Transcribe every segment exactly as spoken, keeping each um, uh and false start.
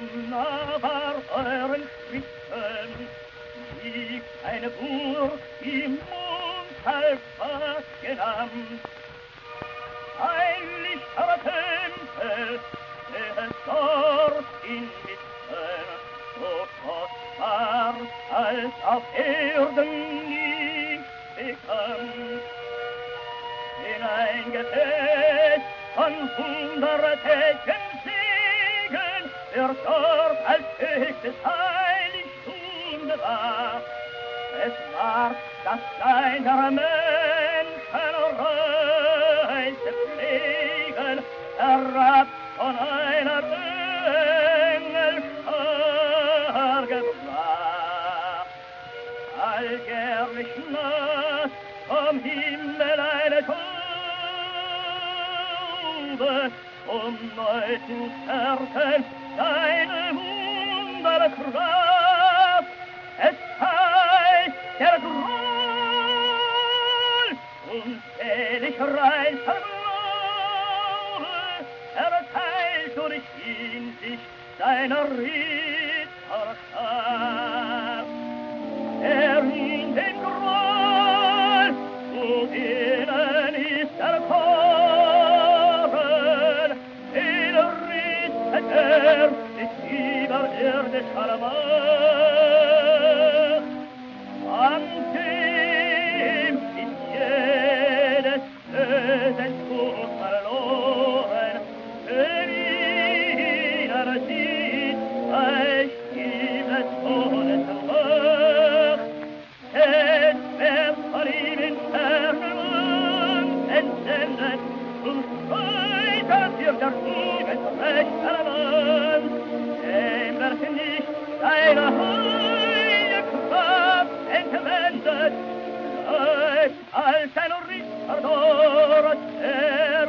aber euren Spitzen liegt eine Burg im Mondhalb genannt. Ein lichter Tempel, der dort in Mitten so kostbar als auf Erden nicht bekannt. In ein Gefäß von hunderttägigen Segen wird dort als höchstes Heiligtum bewahrt. Es war das Sein der Menschen reise Pflegen, herab von einer Engelschar gebracht. Alljährlich nass vom Himmel eine Taube, um neu zu stärken deine Wunderkraft. Es heißt, der Groll unzählig rein Glaube erteilt durch ihn sich seiner Ritterschaft. Er in den Groll zu denen ist erkoren, den Ritter sich über irdischer Macht. An dem ist jedes Böses Tod verloren, denn ihn er sieht, euch dieses Todes Macht. Es wird von ihm in fernen entsendet, und weiter wird der Liebes Recht erlangt, dem wird nicht seine heile Kraft entwendet, bleibt als ein Ritter dort, der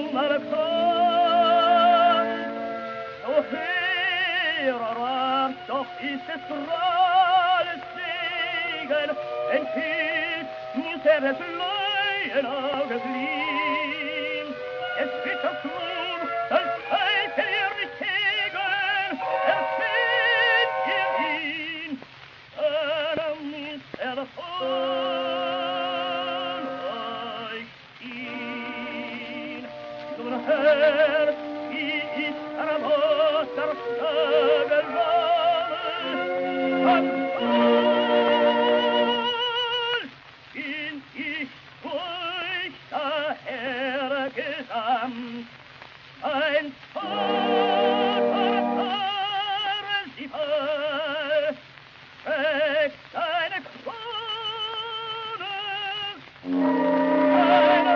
unerkannt. So höherer doch ist es strahles Segen, enthüllt muss er des Leuenauge glimmt. Es wittert nun, als heiße ihr mit Tegeln, erzählt ihr ihn, dann muss er von euch ziehen. Nun hört, wie ist er aus der Schlage an Gold bin ich durch daher gesandt, ein Vater Parsival trägt seine Krone, eine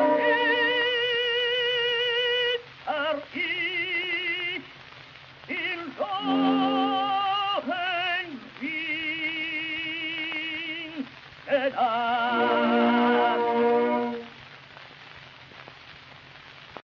Ritter ich in Lohen Wien gedacht.